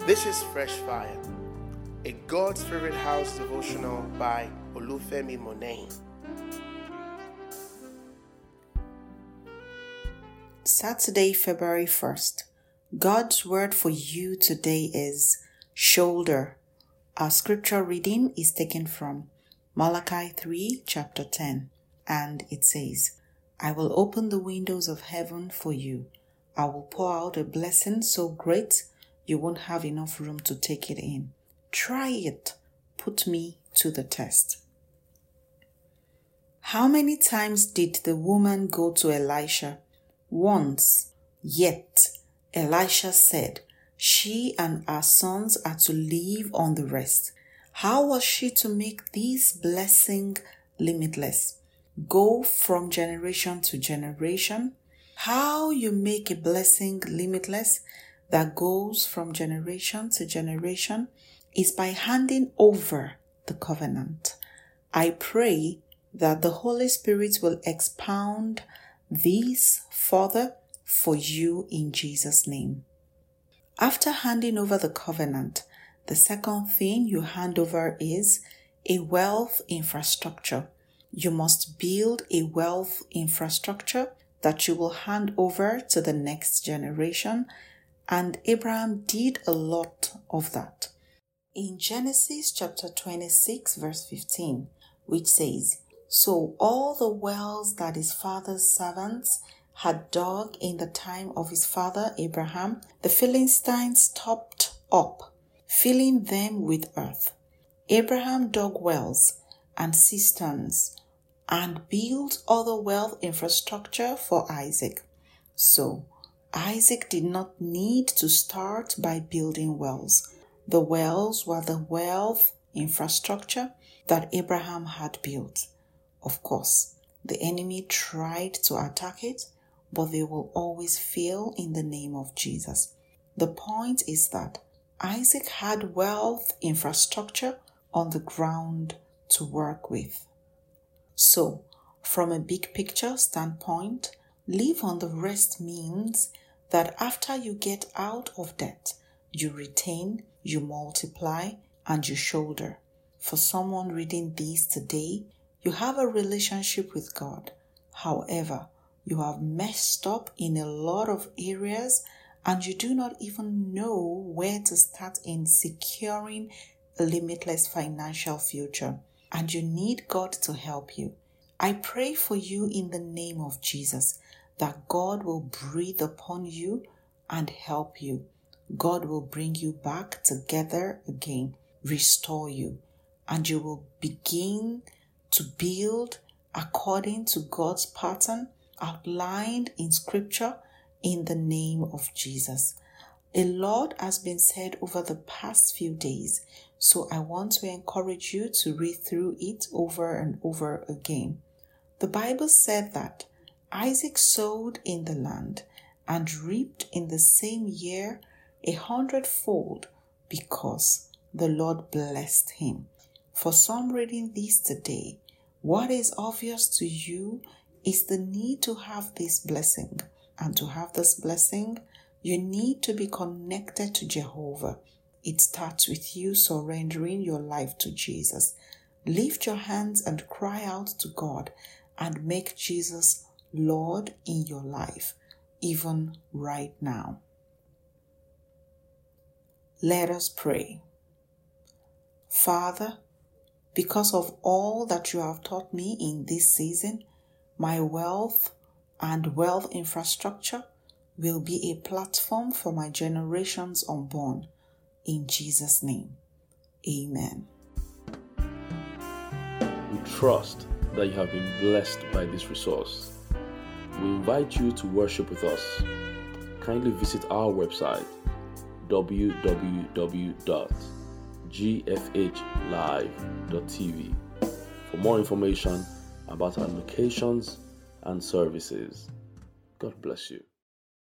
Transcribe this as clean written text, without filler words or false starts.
This is Fresh Fire, a God's Favorite House devotional by Olufemi Monet. Saturday, February 1st. God's word for you today is shoulder. Our scripture reading is taken from Malachi 3, chapter 10, and it says, I will open the windows of heaven for you. I will pour out a blessing so great you won't have enough room to take it in. Try it. Put me to the test. How many times did the woman go to Elisha? Once. Yet Elisha said, she and her sons are to live on the rest. How was she to make this blessing limitless? Go from generation to generation. How you make a blessing limitless that goes from generation to generation is by handing over the covenant. I pray that the Holy Spirit will expound this further for you in Jesus' name. After handing over the covenant, the second thing you hand over is a wealth infrastructure. You must build a wealth infrastructure that you will hand over to the next generation, and Abraham did a lot of that. In Genesis chapter 26 verse 15, which says, so all the wells that his father's servants had dug in the time of his father Abraham, the Philistines stopped up, filling them with earth. Abraham dug wells and cisterns and built other wealth infrastructure for Isaac. So, Isaac did not need to start by building wells. The wells were the wealth infrastructure that Abraham had built. Of course, the enemy tried to attack it, but they will always fail in the name of Jesus. The point is that Isaac had wealth infrastructure on the ground to work with. So, from a big picture standpoint, live on the rest means that after you get out of debt, you retain, you multiply, and you shoulder. For someone reading this today, you have a relationship with God. However, you have messed up in a lot of areas and you do not even know where to start in securing a limitless financial future. And you need God to help you. I pray for you in the name of Jesus that God will breathe upon you and help you. God will bring you back together again, restore you, and you will begin to build according to God's pattern outlined in Scripture in the name of Jesus. A lot has been said over the past few days, so I want to encourage you to read through it over and over again. The Bible said that Isaac sowed in the land and reaped in the same year 100-fold because the Lord blessed him. For some reading this today, what is obvious to you is the need to have this blessing. And to have this blessing, you need to be connected to Jehovah. It starts with you surrendering your life to Jesus. Lift your hands and cry out to God and make Jesus Lord in your life, even right now. Let us pray. Father, because of all that you have taught me in this season, my wealth and wealth infrastructure will be a platform for my generations unborn. In Jesus' name, amen. We trust that you have been blessed by this resource. We invite you to worship with us. Kindly visit our website www.gfhlive.tv for more information about our locations and services. God bless you.